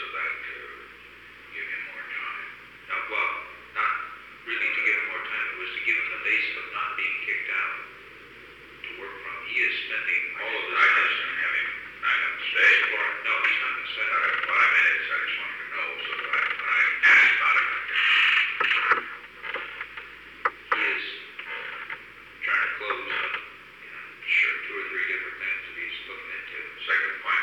that to give him more time? Well, not really to give him more time. It was to give him the base of not being kicked out to work from. He is spending all of this I time. just didn't have him not have to stay. No, he's not going to stay. What I meant is I just wanted to know so that when I asked about it, He is trying to close up, sure, 2 or 3 different things that he's looking into. second point,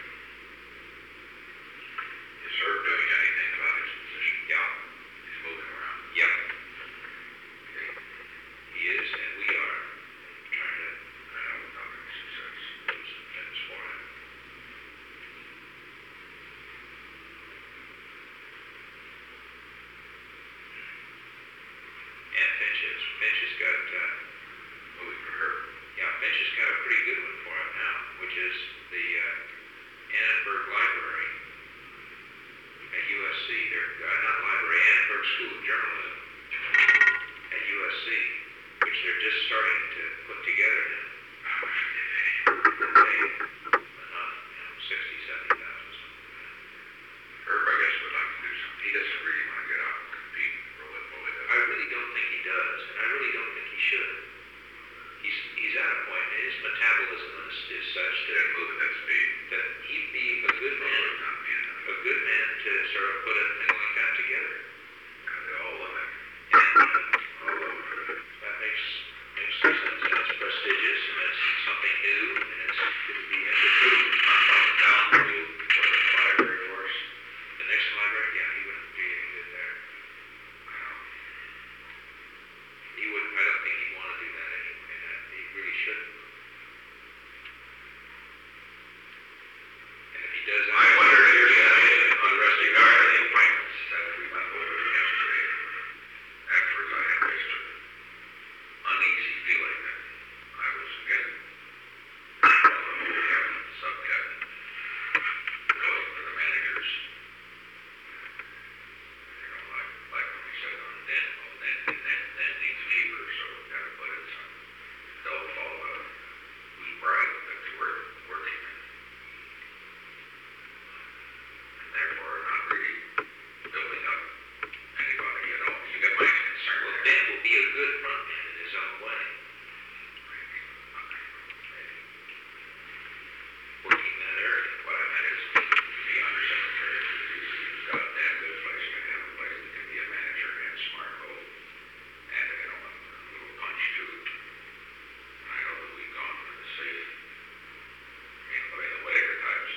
is Herb doing anything about his position? Yeah. He's moving around. Yep. Okay. He is, and we are trying to I know without any success. do some things for him. And Finch has got, Moving for Herb. yeah, Finch has got a pretty good one for him now, which is the Annenberg Library at USC. Not library, Annenberg School of Journalism at USC, which they're just starting to put together now. They pay enough, 60, 70,000, something. Herb, I guess, would like to do something. He doesn't really want to get out and compete fully. I really don't think he does, and I really don't think he should. He's at a point, his metabolism is such Didn't move at that speed. that he'd be a good man to sort of put a thing like that together. They all love him. And All over it. that makes some sense, and it's prestigious, and it's something new, and it would be interesting. Down to what the library force. The next library, yeah, he wouldn't be any good there. He wouldn't, I don't think he'd want to do that anyway, and he really shouldn't. And if he does, I wonder if there's anything on Rusty Guard, the appointments that we went over yesterday. Afterwards, I had this uneasy feeling that I was getting subcabinet going for the managers. Like when we said on then needs fever, so we got to put in some double follow who's bright that's worth working in. And therefore not really building up anybody, you get my concern. well, Ben will be a good frontman in his own way, working that area. What I meant is to be undersecretary, he's got a damn good place to have a place that can be a manager and smart move. And, a little punch to it. And I know that we've gone for the safe, the whatever types.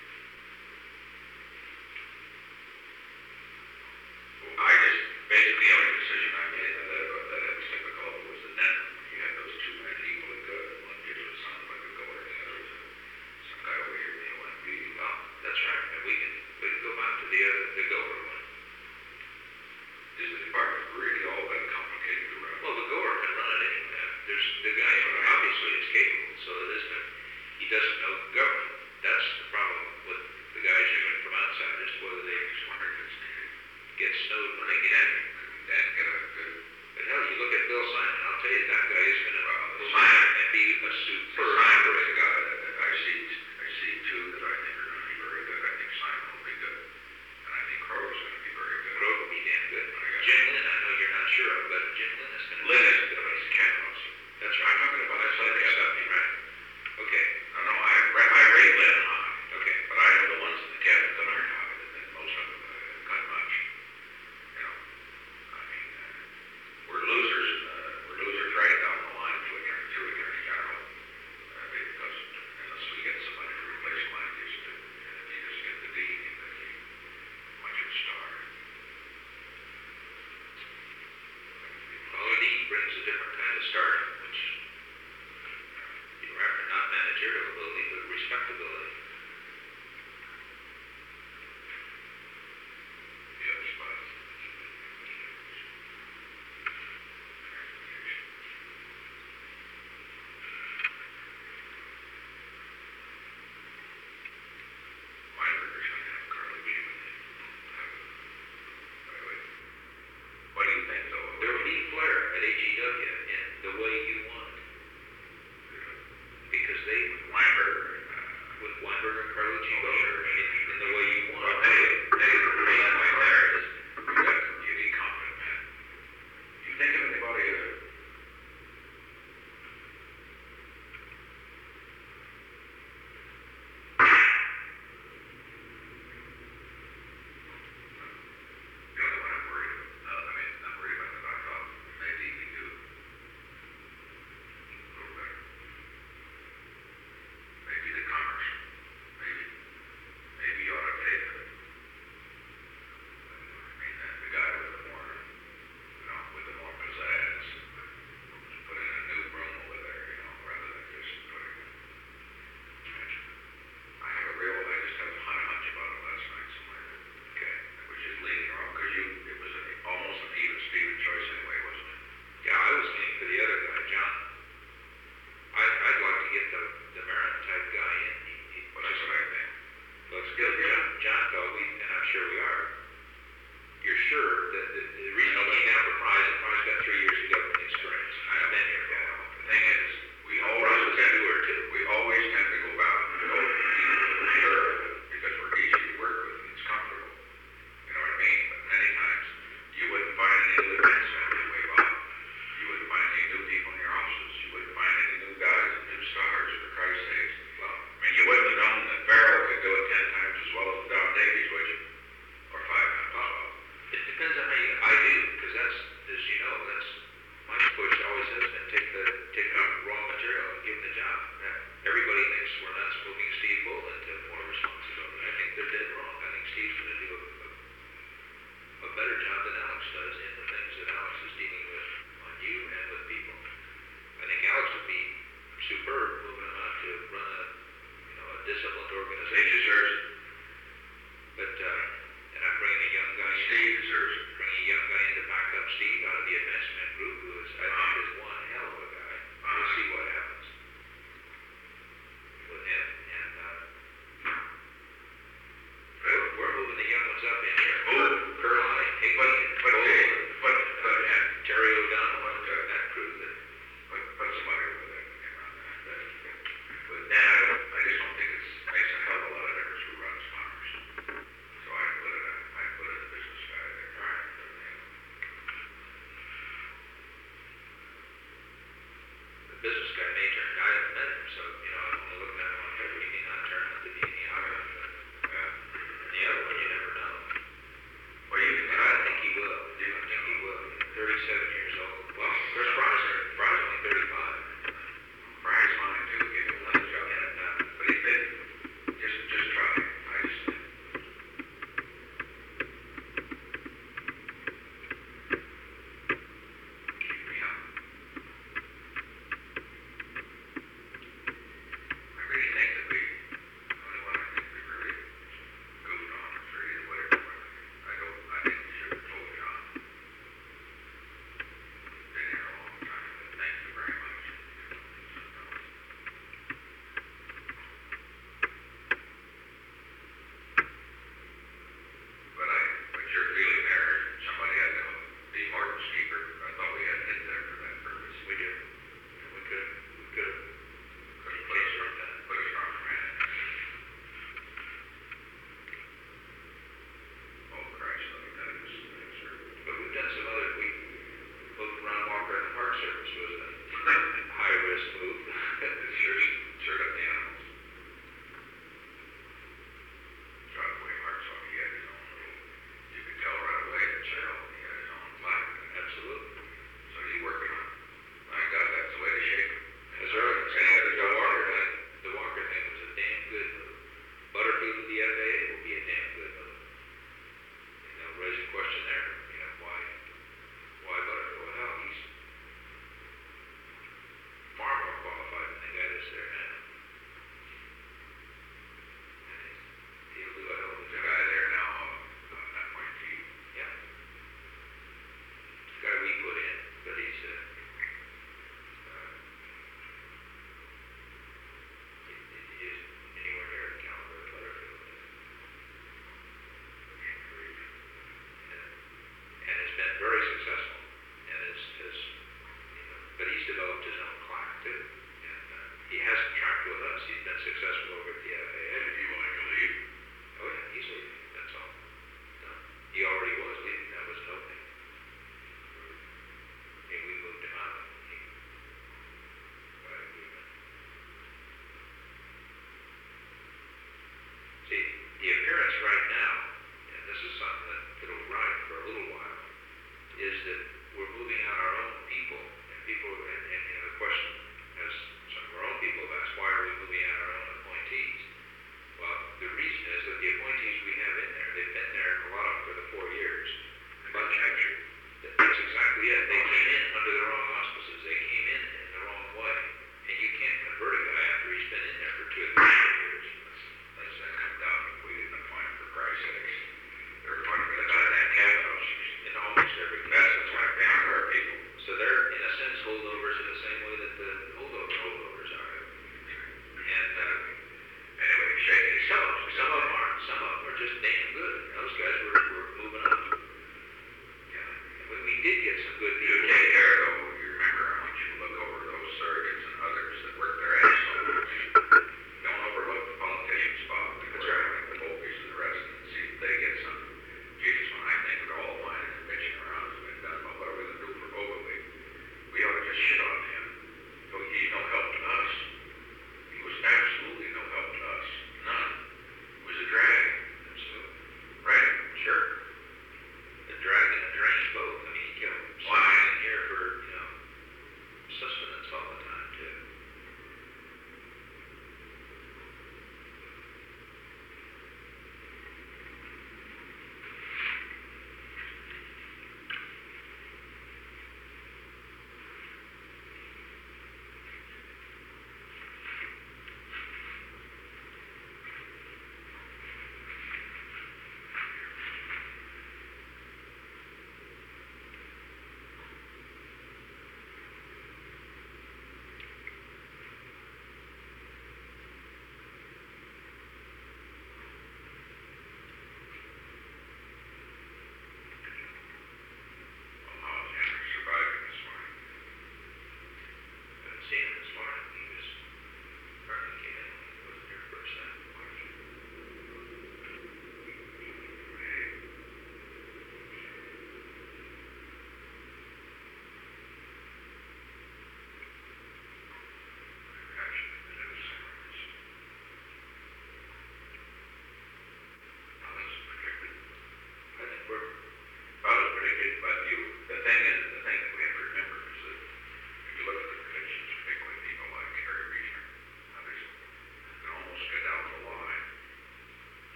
I just, basically, the only decision I made that it was typical was that then you had those 2 men equally good. One kid was sounded like a goer, and the other was some guy over here, the OMB. Well, that's right, and we can go back to the Goer one. Is the department really all that complicated to run? Well, the Goer can run it anyway. There's the guy who obviously is capable, so it isn't. He doesn't know the government. That's the problem with the guys coming from outside, is whether they Just wonder if it's get snowed when they get in. then get a good. But hell, you look at Bill Simon, I'll tell you, that guy is going to Simon and be a super. Simon was a guy that I see two that I think are going to be very good. I think Simon will be good, and I think Crow's going to be very good. Crow will be damn good. I guess. Jim Lynn, I know you're not sure of, but Jim Lynn is going to Lynn be is good, but he's a captain also. That's right. I'm talking about That's that what they got me right. Okay. No, I rate Lynn high, Okay. but I know the ones in the cabinet that aren't high, and most of them have got much. I mean, we're losers. We're losers right down the line to Attorney General, because unless we get somebody to replace my sure we are. You're sure that the reason he came down for Prize, and Prize got 3 years of government experience. I've been here. The thing is, we Prize was a doer too. always tend to go out and go to people for sure, because we're easy to work with and it's comfortable. You know what I mean? But many times, you wouldn't find any new events family way up. You wouldn't find any new people in your offices. You wouldn't find any new guys and new stars, for Christ's sakes. Well, I mean, you wouldn't have known that Farrell could do it 10 times as well as Don Davies, would you? Or 5 times as well. It depends on how you, I do, because that's, as you know, that's, my push always has been take the raw material and give them the job. Everybody thinks we're nuts moving Steve Bull into more responsibility. I think they're dead wrong. I think Steve's going to do a better job than Alex does in the things that Alex is dealing with on you and with people. I think Alex would be superb moving him out to run a disciplined organization. He deserves it. But, and I'm bringing a young guy in. Steve deserves it. Bringing a young guy in to back up Steve out of the advancement group, who is, I think, is one hell of a guy. We'll see what happens with him. And we're moving the young ones up in here. Caroline, Higbee, and Terry O'Donnell, that crew. But somebody over there can run that. But now, I just don't think it makes a hell of a lot of difference who runs Commerce. So I put a business guy there. All right. The business guy may turn, I haven't met him, so, I'm only looking at him on paper. He may not turn out to be any higher. And the other one, you never know. Well, you can. I think he will. I think he will. 37 years old. Well, there's Brian's only 35. Brian's fine too. Give him another job. But he's been just try. I just think. Keep me up.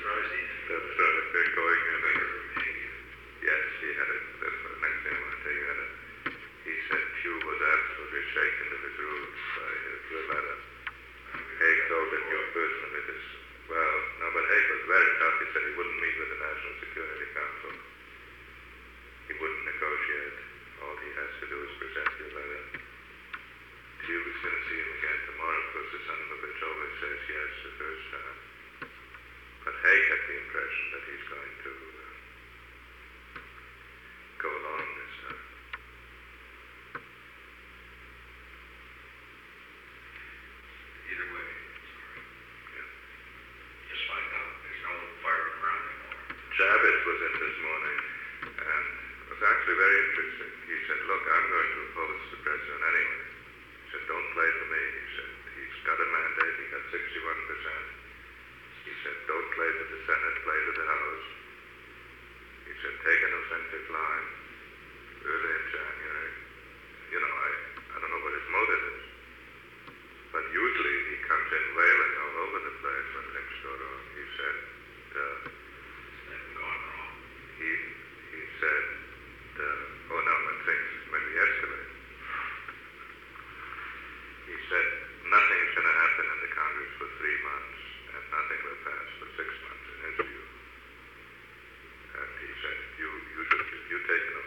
surprised he didn't. That's right, they're going in and, yes, he had it, that's the next thing I want to tell you, he said Pew was absolutely shaken to his roots by his letter. Haig told him your personally this, well, no, but Haig was very tough. He said he wouldn't meet with the National Security Council. He wouldn't negotiate. All he has to do is present your letter. Pew is going to see him again tomorrow because the son of a bitch always says yes the first time. But Haig had the impression that he's going to go along this time. Either way, Yeah. just find out. There's no firing around anymore. Chavez was in this morning, and it was actually very interesting. He said, look, I'm going to oppose the president anyway. He said, don't play to me. He said, he's got a mandate, he got 61%. He said, don't play to the Senate, play to the House. He said, take an offensive line early in January. You know, I don't know what his motive is. But usually he comes in wailing all over the place when things go wrong. He said, It's never gone wrong. he said, oh no, when we escalate. He said, nothing's going to happen in the Congress for 3 months, and nothing will pass for 6 months in his view. And he said, you take an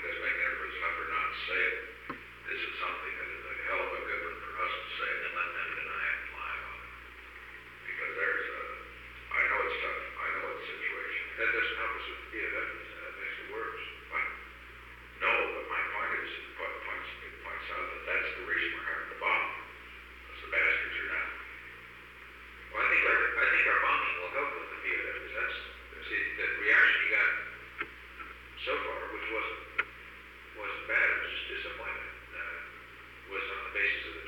Because making everybody's number not say it. This is something that is a hell of a good one for us to say and let them deny it and lie on it. Because there's a, I know it's tough, I know it's a situation. That doesn't help us with the PFF, that makes it worse. But, no, but my point is, it points out that that's the reason we're having the bomb. Because the bastards are down. Well, I think our bombing will help with the PFF, because see, the reaction you got so far, which wasn't bad, it was just disappointment, was on the basis of the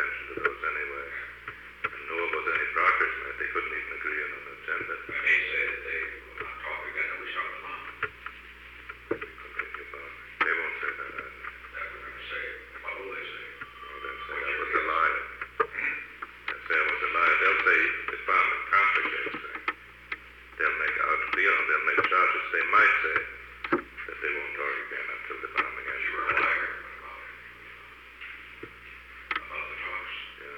attention to those anyway. And know about any progress made. They couldn't even agree on an agenda. I may say that they will not talk again, and we shot them out. They won't say that either. That we're going to say. What will they say? Well, they'll say I was a liar. They'll say I was a liar. They'll say the farming complicates things. They'll make out, they'll make charges. They might say that they won't talk again until the farming ends. You were a liar about the talks. Yeah.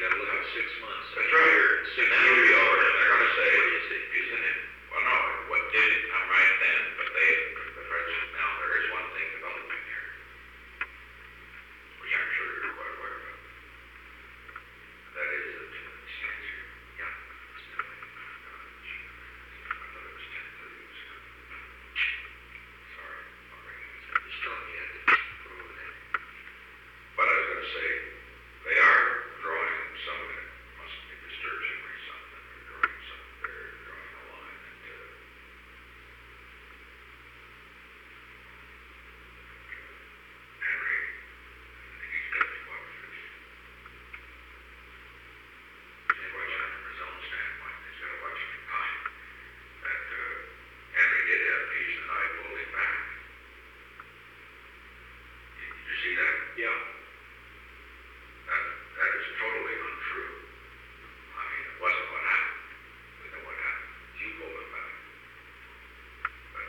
gotta look at 6 months. That's right. Six Then you'll years. be over, and they're gonna say, What do you think? isn't it? Well, no, what didn't come right then, but the president, now there is one thing developing here, which I'm sure you're quite aware of. That is that stands here. Yeah. I thought it was 10:30. Sorry, I'm bringing it. Just telling you, I had to go over there. But I was gonna say, they are drawing some, it must be the Sturgeon or something, they're drawing a line that, Henry, he's got to watch this. He's watching from his own standpoint, he's got to watch the time. That, Henry did have peace and I pulled him back. Did you see that? Yeah. That is totally untrue. I mean, it wasn't what happened. We know what happened. You pulled it back. But,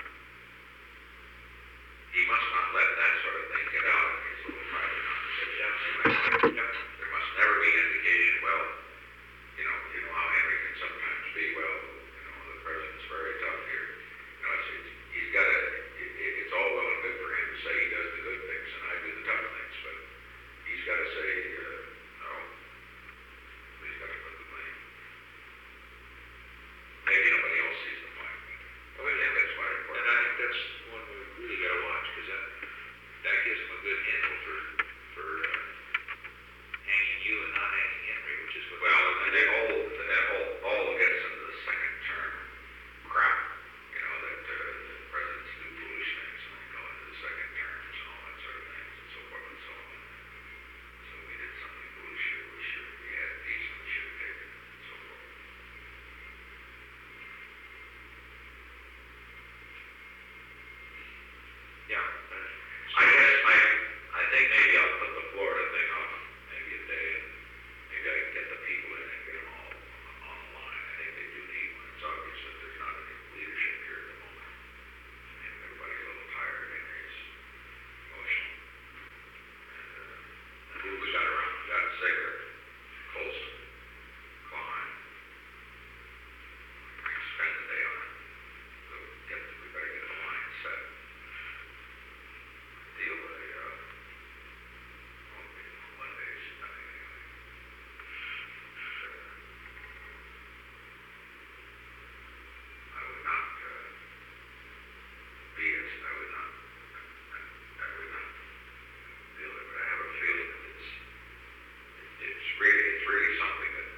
he must not let that sort of thing get out in his little private conversation. There must never be indication, well, you know how Henry can sometimes be, well, the president's very tough here. He's got to, it's all well and good for him to say he does the good things and I do the tough things, but he's got to say, no, he's got to put the blame. Maybe nobody else sees the blame. But I think that's quite important. And I think that's one we really gotta watch, because that gives them a good handle for hanging you and not hanging Henry, which is what. Well, and they all gets into the second term crap, that presidents do foolish things and they go into the second terms and all that sort of things and so forth and so on. So we did something foolish here, we had peace and we should have taken it and so forth. Yeah. I think maybe I'll put the Florida thing off maybe a day and maybe I can get the people in and get them all on the line. I think they do need one. It's obvious that there's not any leadership here at the moment. And everybody's a little tired. Henry's emotional. And who we got around? We got Ziegler, Colson, Klein. We can spend the day on it. We better get the line set. Deal with one day's nothing anyway. I would not deal with it, but I have a feeling that it's really something that,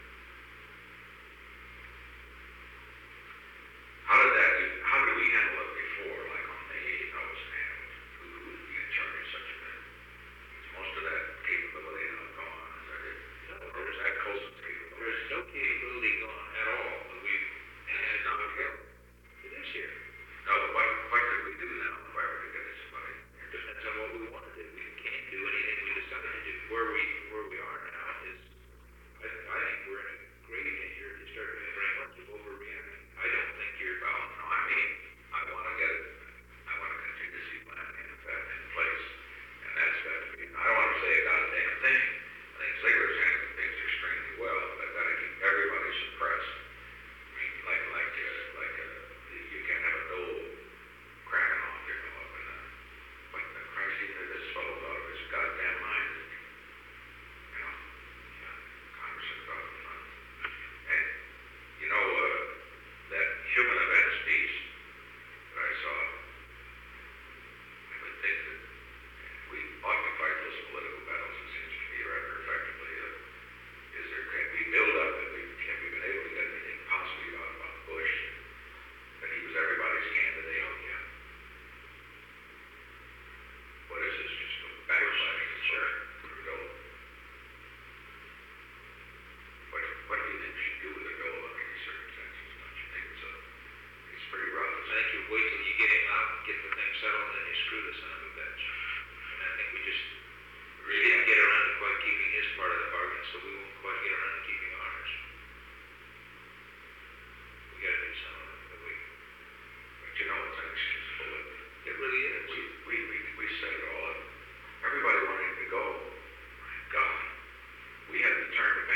how did we handle it before, like on May 8th, how was it handled? Who would be in charge of such a thing? Is most of that capability now gone? Is that it? No, Or is that Colson's capability? there's no capability gone at all, but we've had It's not here. it is here. No, but what could we do now if I were to get somebody? Depends on what we want to do. We can't do anything we decide to do. Where we are now is, I think we're in a great danger to start doing very much of overreacting. I don't think you're. Well, no, I mean, I want a contingency plan in place, and that's got to be, I don't want to say a goddamn thing. I think Ziegler's handling things extremely well, but I've got to keep everybody suppressed. I mean, you can't have a dole cracking off, up in the crazy that this fellow's out of his goddamn mind. Congress is out of fun. And, that human events piece that I saw, I would think that we ought to fight those political battles, it seems to me, rather effectively. Can we build up, have we been able to get anything possibly about Bush, that he was everybody's candidate? Oh, yeah. What is this, just a backsliding? Sure. Trudeau. What do you think we should do with Trudeau under these circumstances? Don't you think it's pretty rough? I think you wait till you get him out, get the thing settled, and then you screw the son of a bitch. And I think we didn't get around to quite keeping his part of the bargain, so we won't quite get around to keeping ours. We got to do something that we. But it's an excusable. It really is. We set it all up. Everybody wanted to go. My God. We had to turn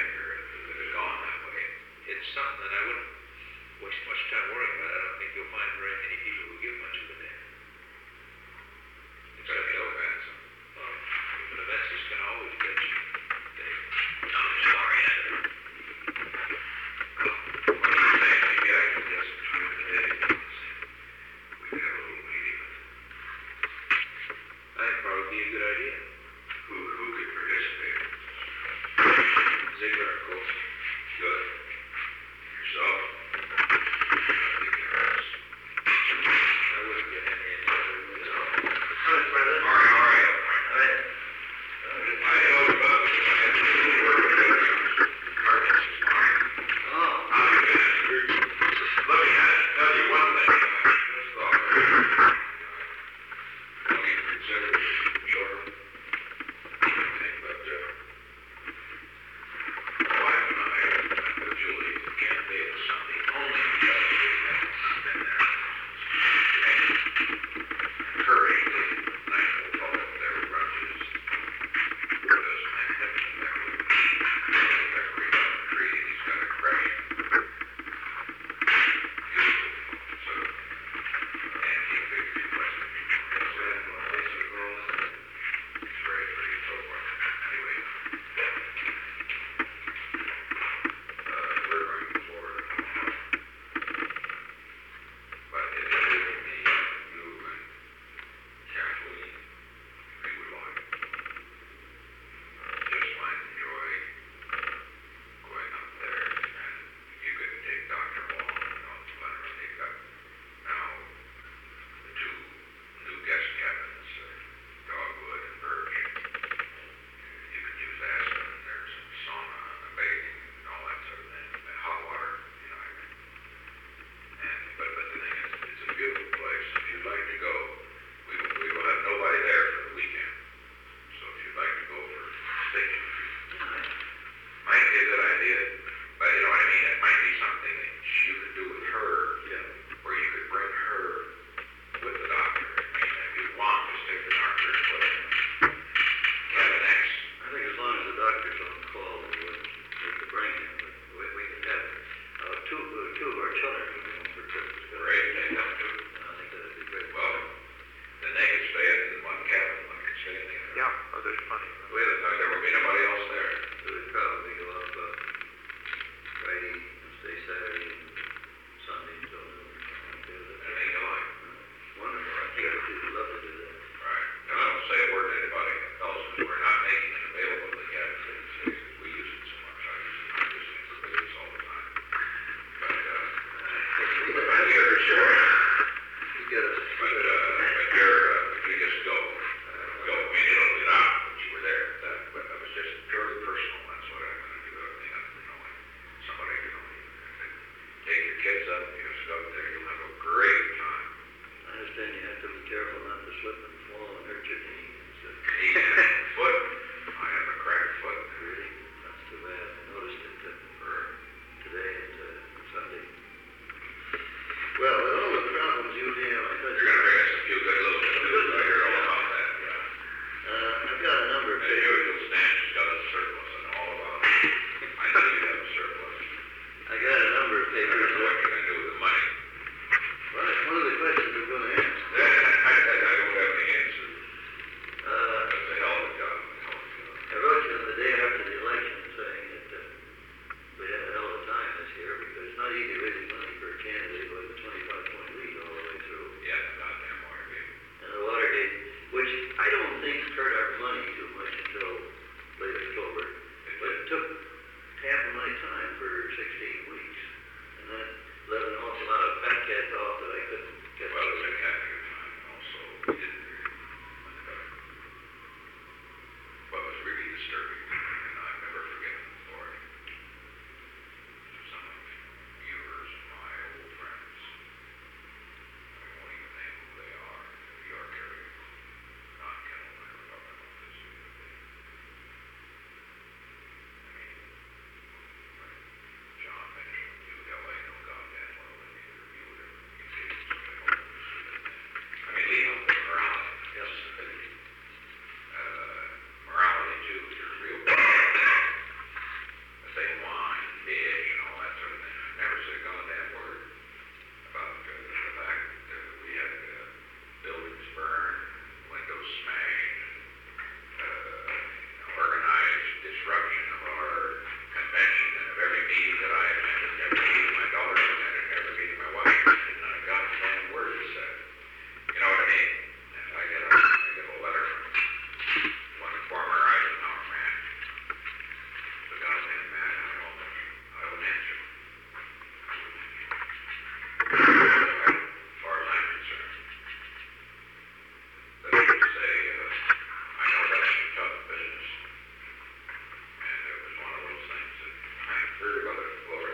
16 weeks. And that let an awful lot of fat cats off that I couldn't get. Well, the big having a time also, we didn't really, what was really disturbing, and I've never forgiven for it, some of yours and my old friends, I won't even name who they are, in the York area, Don Kennel and I were talking about this the other day. I mean, John mentioned ULA, no goddamn well, and neither of you would ever engage in it. I mean, Leo, morality, yes, morality too, is a real problem. If they whine, bitch, and all that sort of thing. Never said a goddamn word about the fact that we had buildings burned, windows smashed, organized disruption of our convention and of every meeting that I attended, every meeting my daughter attended, every meeting my wife attended, not a goddamn word was said. You know what I mean? And I get a letter from one former Eisenhower man. The goddamn man, I won't answer. As far as I'm concerned. That is to say, I know that's a tough business. And it was one of those things that I've heard about it before.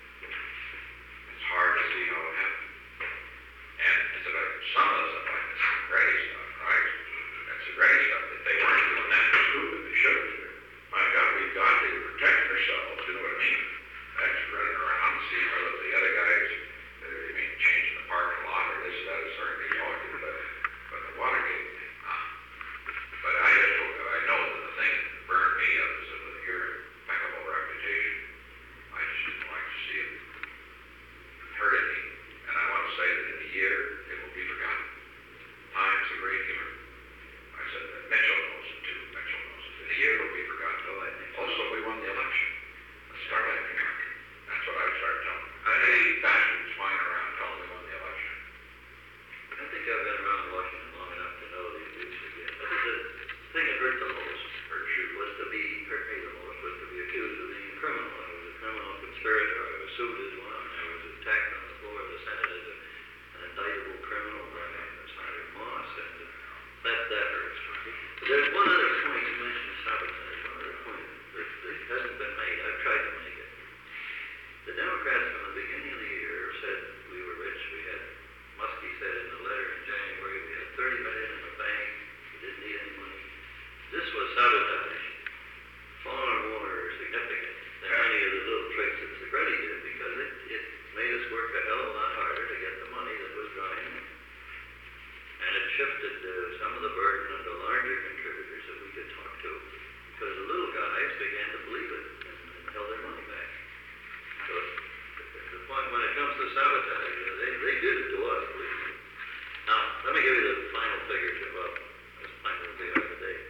It's hard to see how it happened. And it's about some of the stuff like this Segretti stuff, right? That Segretti stuff, if they weren't doing that, they're stupid, they should have. My God, we've got to protect ourselves, you know what I mean? That's running around and seeing whether the other guys, they mean changing the parking lot or this, that, or certainly talking, but the Watergate thing, But I know that the thing that burned me up is that with your impeccable reputation, I just didn't like to see it hurting me. And I want to say that in a year, it will be forgotten. Time's a great healer. I said that Mitchell knows it too. Mitchell knows it. In a year, it will be forgotten. Also, we won the election. Let's start acting like it. That's what I started telling them. Any bastards flying around telling me we won the election. I think I've been around Washington long enough to know the abuse again. But the thing that hurt the most, hurt me the most, was to be accused of being a criminal. I was a criminal conspirator. I was sued as one. I was attacked on the floor of the Senate as an indictable criminal by Senator Moss, and that hurts. But there's one other point you mentioned, sabotage. One other point that hasn't been made. I've tried to make it. The Democrats from the beginning of the year said we were rich. Muskie said in the letter in January, we had $30 million in the bank. We didn't need any money. This was sabotage. Far more significant than any of the little tricks that Segretti did, because it made us work a hell of a lot harder to get the money that was drying up. And it shifted some of the burden onto larger contributors that we could talk to, because the little guys began to believe it and held their money back. So the point when it comes to sabotage, they did it to us, believe me. Now, let me give you the final figures about this plan that we have today.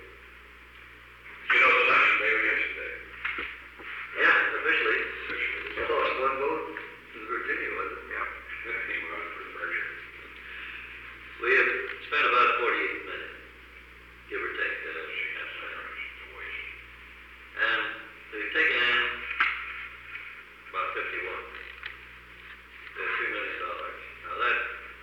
You know, the election day was yesterday. Yeah, officially. We lost one vote in Virginia, wasn't it? Yep. He won for the merger. We have spent about 48 minutes, give or take. And we've taken in about 51. $3 million. Now that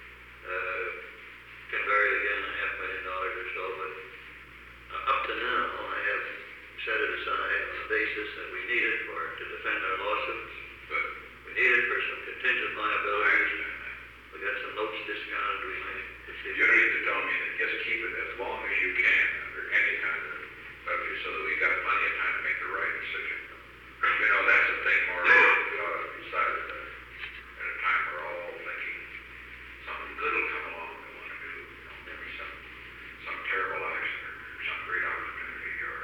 can vary again $500,000 or so, but up to now I have set it aside on the basis that we need it to defend our lawsuits. Good. We need it for some contingent I liabilities. understand that. We got some notes discounted. We might You don't need to tell me that. Just keep it as long as you can under any kind of subject so that we've got plenty of time to make the right decision. You know, that's the thing, more we ought to decide at a time we're all thinking something good will come along we want to do. You know, maybe some terrible accident or some great opportunity or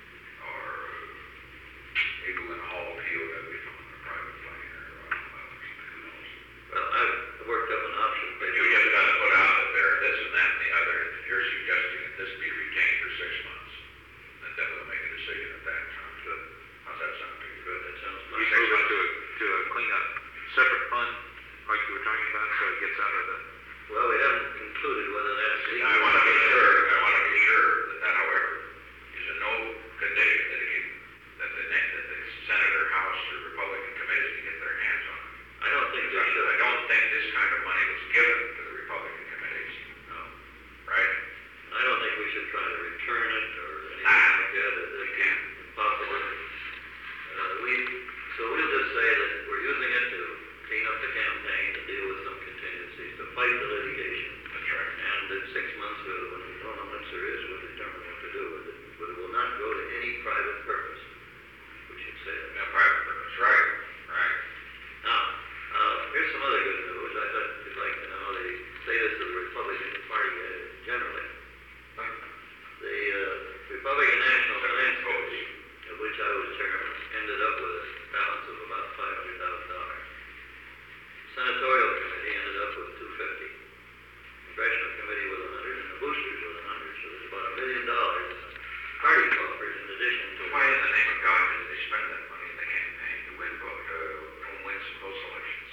maybe when a whole field that we found a private plane or something, who knows. Well, I've worked up an option. But you just got to put out that there this and that and the other, and if you're suggesting that this be retained for 6 months, then we'll make a decision at that time. Good. How's that sound to you? Good. That sounds You move it to a cleanup, separate fund, like you were talking about, so it gets out of the... Well, we haven't concluded whether that's legal. I want to be sure that however, is in no condition that the senator, House, or Republican committees can God did they spend that money in the campaign to win some post elections?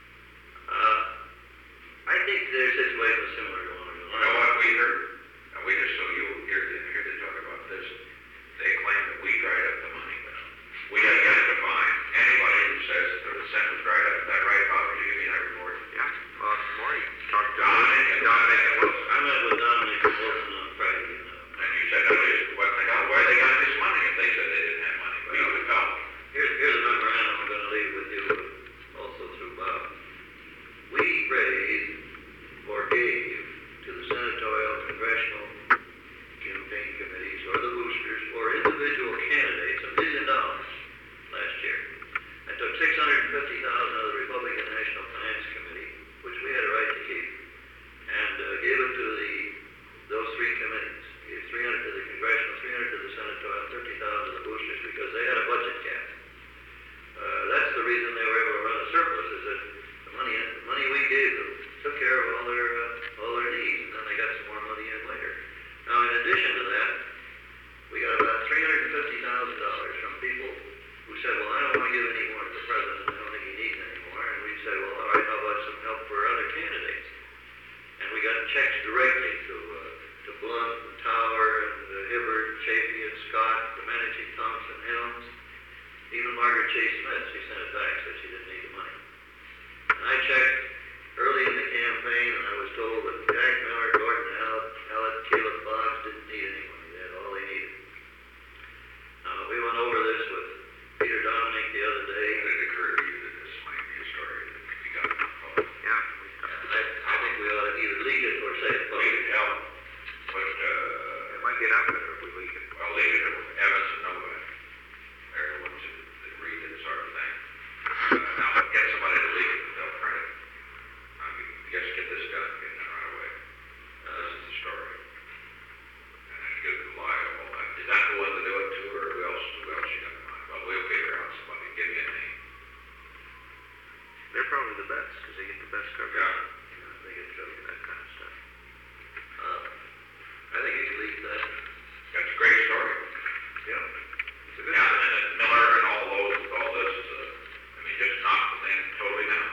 I think their situation is similar to one of You know what we heard? And we just, so you hear to talk about this, they claim that we dried up the money. We have yet to find anybody who says that the Senate dried up. Is that right, Bob? Did you give me that report? Yeah, this morning, talked to Dominic and Wilson. I met with Dominic and Wilson on Friday. And you said, what the hell, where they got this money if they said they didn't have money? We would know. Here's a memorandum I'm going to leave with you, also through Bob. We raised or gave to the senatorial, congressional campaign committees or the boosters or individual candidates $1 million last year. I took $650,000 out of the Republican National Finance Committee, which we had a right to keep, and gave it to those three committees. Gave 300 to the congressional, 300 to the senatorial, 30,000 to the boosters because they had a budget cap. That's the reason they were able to run a surplus, is that the money we gave them took care of all their needs, and then they got some more money in later. Now, in addition to that, we got about $350,000 from people who said, well, I don't want to give any more to the president, I don't think he needs any more, and we said, well, all right, how about some help for other candidates? And we got checks directly to Blunt, and Tower, and Hibbert, Chafee, and Scott, Domenici, Thompson, Helms, even Margaret Chase Smith. She sent it back, said she didn't need the money. And I checked early in the campaign, and I was told that Jack Miller, Gordon Allett, Caleb Boggs didn't need any money. They had all they needed. We went over this with Peter Dominic the other day. It occurred to you that this might be a story that could be done public. Yeah. I think we ought to either leak it or say it We publicly. could help, but, It might get out there if we leak it. well, leave it to Evans and Nova. They're the ones that read this sort of thing. Now, get somebody to leak it, they'll print it. I mean, just get this done, get it right away. This is the story. And then you could lie to all that. Is that the one to do it to, or who else you got in mind? Well, we'll figure out somebody, give me a name. They're probably the best, because they get the best coverage. Yeah. They get covered, that kind of stuff. I think you leak that. That's a great story. Yeah. It's a good Yeah, story. and then Miller and all this is, I mean, just knock the thing totally down.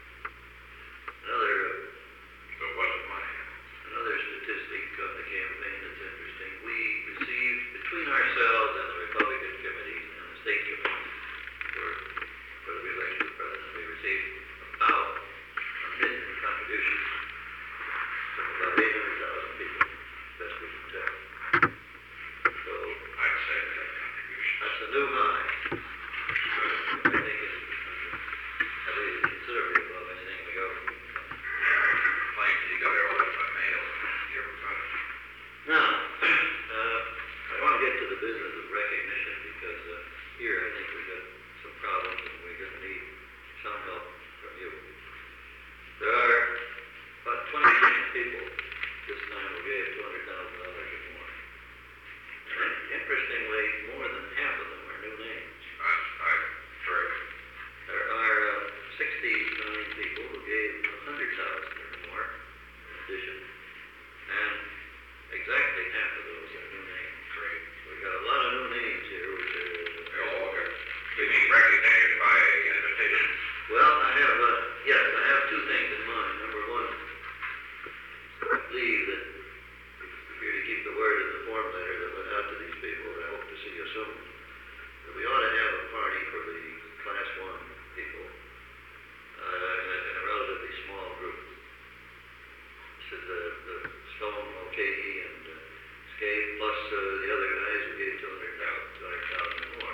So it wasn't money. Another statistic on the campaign that's interesting. We received, between ourselves and the Republican committees and the state committees for the re-election of the president, we received about $1 million in contributions from about 800,000 people, best we can tell. So I'd say that contribution. that's a new high. I think it's at least considerably above anything in the government. Claims that you got it all by mail. You ever got it? Now, I want to get to the business of recognition because here I think we've got some problems and we're going to need some help from you. There are about 29 people this time who gave $200,000 or more. And interestingly, more than half of them are new names. I'm terrific. There are 69 people who gave $100,000 or more in addition, and exactly half of those are new names. Great. We've got a lot of new names here, which are... They all got, you mean recognition by invitation? Well, I have two things in mind. Number one, I believe that if you're to keep the word in the form letter that went out to these people, I hope to see you soon, that we ought to have a party for the Class 1 people in a relatively small group. This is the Stone, Mulcahy, and Scaife, plus the other guys who gave 200,000 more.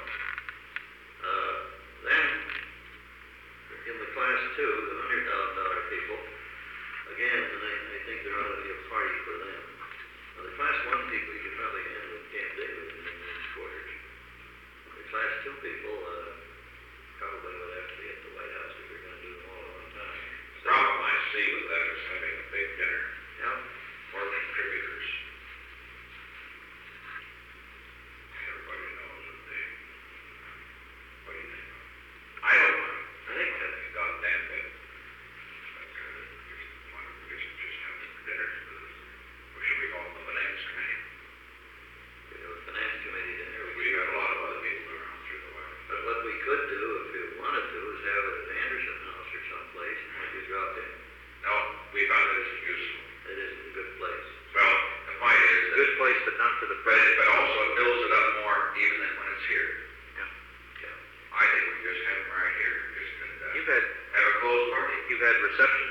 Then, in the Class 2, the $100,000 people, again, I think there ought to be a party for them. Now, the Class 1 people you can probably handle in Camp David in these quarters. The Class 2 people probably would have to be at the White House if you're going to do them all at one time. The problem I see with that is having a big dinner Yeah. for contributors. Everybody knows what do you think? I don't mind. I think I think goddamn big. But, just have dinner. Or should we call it the finance committee? we have a finance committee dinner. We got a lot of other people around.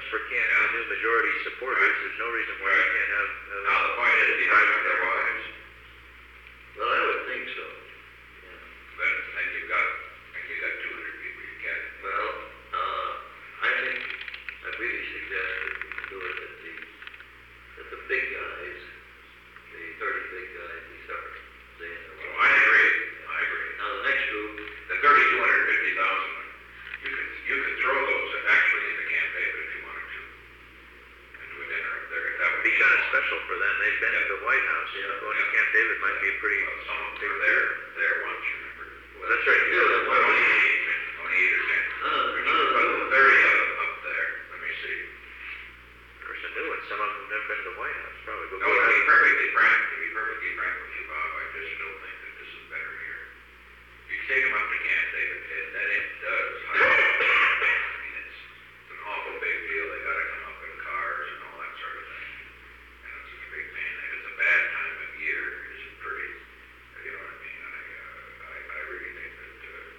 for Camp, the new majority supporters, there's no reason why you can't have. Now, the point is, do you have their wives? Well, I would think so. Yeah. Then you've got 200 people you can. Well, I think I'd really suggest that we can do it that the big guys, the 30 big guys, be separate. They and their Oh, wives. I agree. Now, the next group, The 250,000, you could throw those actually into Camp David if you wanted to. And do a dinner up there. That would Be kind of special for them. They've been to the White House. Yeah. Going to Camp David might be a pretty. Well, some of them are there once, remember. Well, that's right. Yeah, that Well, one. only 8 or 10. None of But them. the very up there, let me see. There's a new one. Some of them have never been to the White House, probably. But No, to be perfectly frank with you, Bob, I just still think that this is better here. You take them up to Camp David, and then it does. I mean, it's an awful big deal. They got to come up in cars and all that sort of thing. And it's a big pain. If it's a bad time of year, it isn't pretty. You know what I mean? I really think that.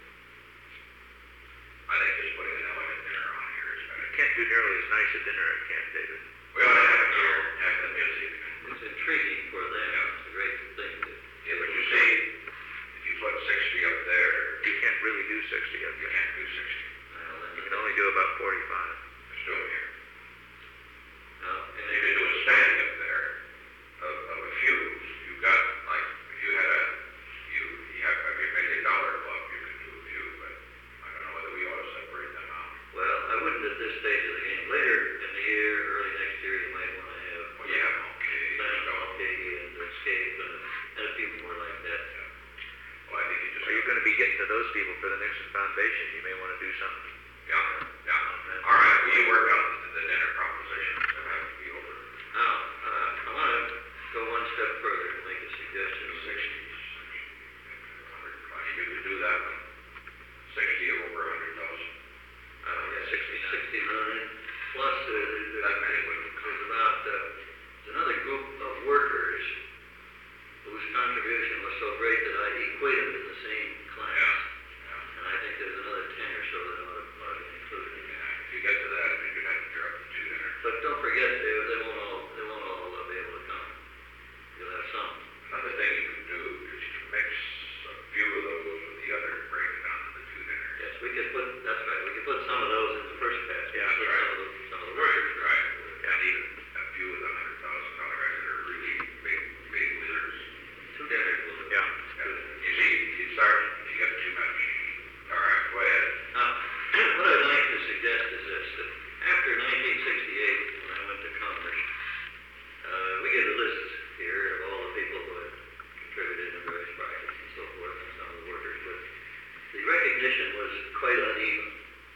I think just putting an elegant dinner on here is better. You can't do nearly as nice a dinner at Camp David. We ought to have it here, have the music. It's intriguing for them. It's a great thing to. Yeah, but you see, if you put 60 up there, You can't really do 60 of you them. can't do 60. You can only do about 45. Let's do it here. And You could do a stand up there of a few. You've got, like, if you had you have, I mean, maybe a dollar club, you could do a few, but I don't know whether we ought to separate them out. well, I wouldn't at this stage of the game. Later in the year, early next year, you might want to have. Well, you have okay. and Escape and a few more like that. Well, I think you just. Are you going to be getting to those people for the Nixon Foundation? You may want to do something. Yeah. All right, well, you work out the dinner proposition, so have to be over. Now, I want to go one step further and make a suggestion. 60. You could do that one. 60 of over 100,000. 69. Plus, That many wouldn't come. there's about there's another group of workers whose contribution was so great that I equate them in the same class. Yeah. And I think there's another 10 or so that ought to be included in that. If you get to that, I think you'd have to drop the 2 dinner. But don't forget, they won't all be able to come. You'll have some. Another thing you could do is to mix a few of those with the other, break it down to the 2 dinner. Yes, we could put, that's right, we could put some of those in the first batch. Yeah, Put that's right. Some of the workers. Right. And even a few of the $100,000 guys that are really big wizards. 2 dinners will. Yeah. You see, you start, you get too much. All right, go ahead. Now, what I'd like to suggest is this, that after 1968, when I went to Congress, we get a list here of all the people who had contributed in various projects and so forth, and some of the workers, but the recognition was quite uneven.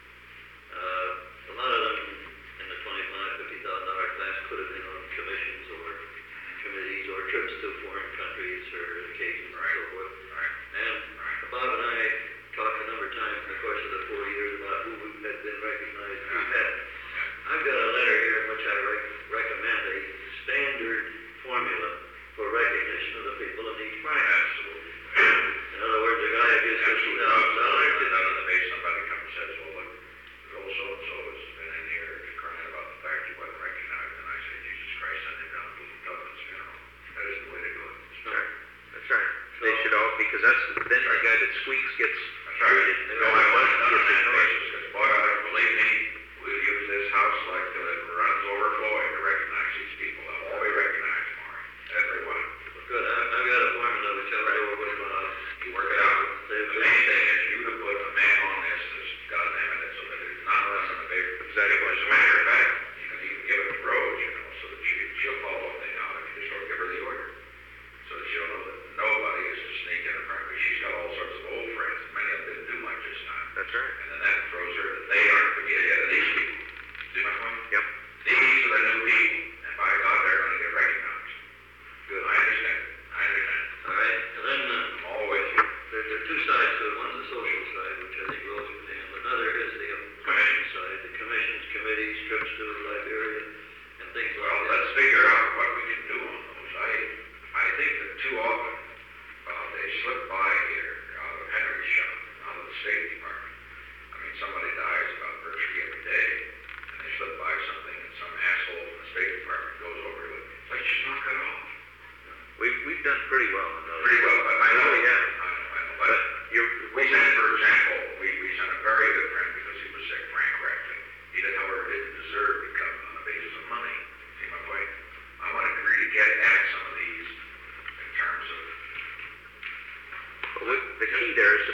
A lot of them in the $25,000, $50,000 class could have been on commissions or committees or trips to foreign countries or occasions and so forth. Right. And Bob and I talked a number of times in the course of the 4 years about who had been recognized, who hadn't. I've got a letter here in which I recommend a standard formula for recognition of the people in each branch. Absolutely. In other words, a guy who gives $50,000 Out of the base, somebody comes and says, well, look, old so-and-so has been in here crying about the fact he wasn't recognized. And I say, Jesus Christ, send him down to Tubman's funeral. That isn't the way to do it. That's right. They should all, because that's then the guy that squeaks gets That's right. treated. No, I wasn't on that basis, because boy, believe me, we'll use this house like it runs overflowing to recognize these people. They'll all be recognized, Maury. Everyone. Good, I've got a formula which I'll go over with Bob. You work it out. The main thing is you to put a man on this that's goddamn it, so that it's not less than a big. Exactly. As a matter of fact, you can even give it to Rose, you know, so that she'll follow what they know, and you just sort of give her the order. So that she'll know that nobody is to sneak in front of her. She's got all sorts of old friends, many of them didn't do much this time. That's right. And then that throws her that they aren't to get ahead of these people. See my point? Yep. These are the new people, and by God, they're going to get recognized. Good. I understand. All right, and then I'm all with you. there are 2 sides to it. One's the social side, which I think Rose would handle. Another is the commission side, the commissions, committees, trips to Liberia, and things like Well, that. let's figure out what we can do on those. I think that too often, they slip by here out of Henry's shop, out of the State Department. I mean,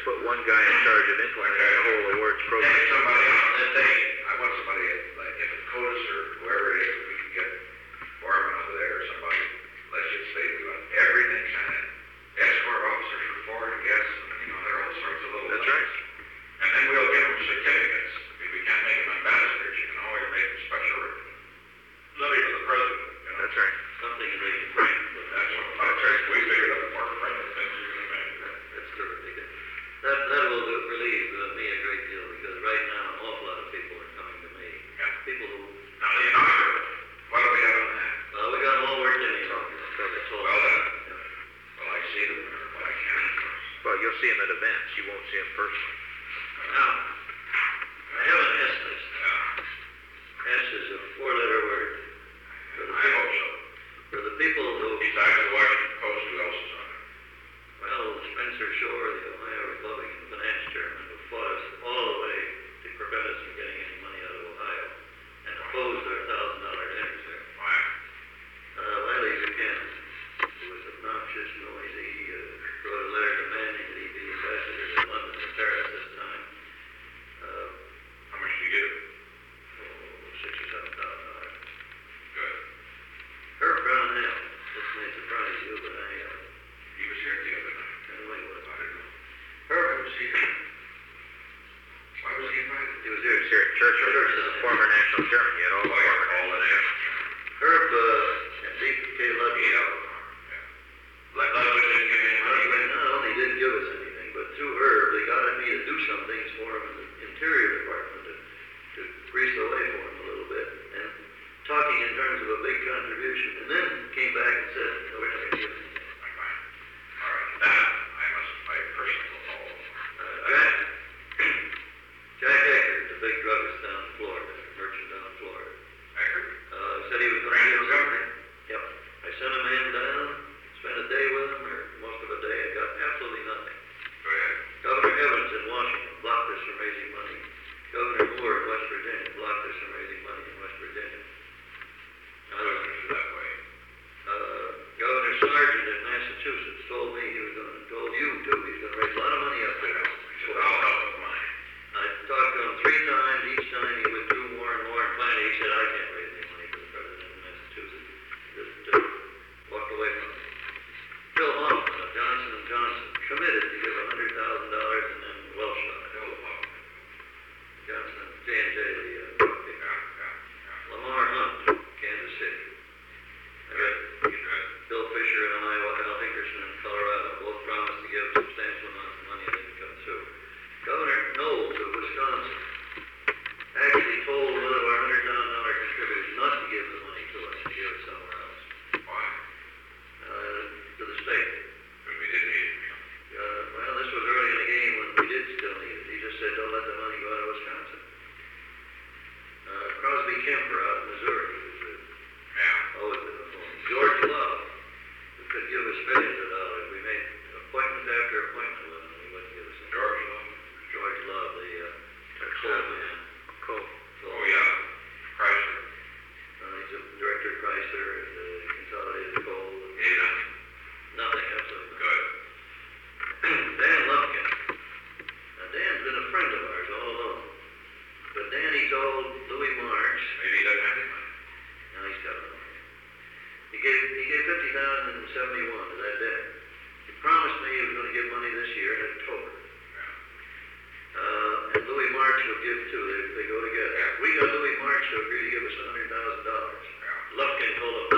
put one guy in charge of implementing the whole awards program. Take somebody on, I want somebody, like, if it's CODIS or whoever it is, if we can get Foreman over there or somebody, let's just say we want everything signed. Escort officers for Ford and gas, you know, there are all sorts of little That's things. right. And then we'll give them certificates. If we can't make them ambassadors, you can always make them special levy for the president, you know. That's right. Something that they can bring, but That's right. We figured out more friendly things you're gonna make. that's terrific. That will relieve me a great deal, because right now, an awful lot of people are coming to me. Yeah. People who, Now, the inaugural, what do we have on that? we got them all worked in here, so it's all. Well done. Yeah. Well, I see them there, but I can't, of course. Well, you'll see him at events. You won't see him personally. Now, I have an S list. S is a four-letter word. I hope so. For the people who, Besides the Washington Post, who else is on it? well, Spencer Shore, the Ohio Republican finance chairman, who fought us all the way to prevent us from getting any money out of Ohio, and opposed our $1,000 dinners there. Why? Wiley Buchanan, who was obnoxious, noisy, wrote a letter demanding that he be ambassador to London and Paris this time. How much do you give? $67,000. Good. Herb Brownell, this may surprise you, but He was here the other night. anyway, what? I don't know. Herb Was he here? Why was he invited? He was here at Churchill. He was a former national chairman. He had all the Oh, yeah, former all the national national chairman. Herb and D.K. Ludwig. Like Ludwig didn't give any money. Ludwig not only didn't give us anything, but through Herb, they got me to do some things for him in the Interior Department to grease the way for him a little bit, and talking in terms of a big contribution, and then came back and said, no, we're not going to give anything. Fine. All right. That, I personally will follow. Jack Eckert, the big druggist down in Florida, merchant down in Florida, Eckert? said he was going to Randy give us Governor? something. Yep. I sent a man down, spent a day with him, or most of a day, and got absolutely nothing. Go ahead. Governor Evans in Washington blocked us from raising money. Governor Moore in West Virginia blocked us from raising money in West Virginia. Governor's that way. Governor Sargent in Massachusetts told me he was going to, told you too, he's going to raise a lot of money up I there. know. He said, I'll help with mine. I talked to him 3 times, each time he withdrew more and more, and finally he said, I can't raise any money for the president of Massachusetts. Just walked away from it. Phil Hoffman of Johnson & Johnson committed to give $100,000 and then Welsh on it. Phil Hoffman. Johnson, J&J, the Lamar Hunt, Kansas City. I got Bill Fisher in Iowa, Al Hinkerson in Colorado, both promised to give substantial amounts of money and didn't come through. Governor Knowles of Wisconsin actually told one of our $100,000 contributors not to give the money to us, to give it somewhere else, Why? to the state. Because we didn't need it. Well, this was early in the game when we did still need it. He just said, don't let the money go out of Wisconsin. Crosby Kemper out of Missouri was Yeah. always been a phone. George Love, who could give us billions of dollars. We made appointment after appointment with him, and he wouldn't give us anything. George Love. George Love, the coal man. Cool. Oh, yeah. Chrysler. He's a director of Chrysler and Consolidated Coal. Yeah, nothing. Nothing, absolutely. Good. Dan Lumpkin. Now, Dan's been a friend of ours all along. But Danny told Louis Marks, Maybe he doesn't have any money. now he's got it. He gave $50,071 to that dinner. He promised me he was going to give money this year in October. And Louis Marks will give too. They go together. We got Louis Marks to agree to give us $100,000. Lufkin told him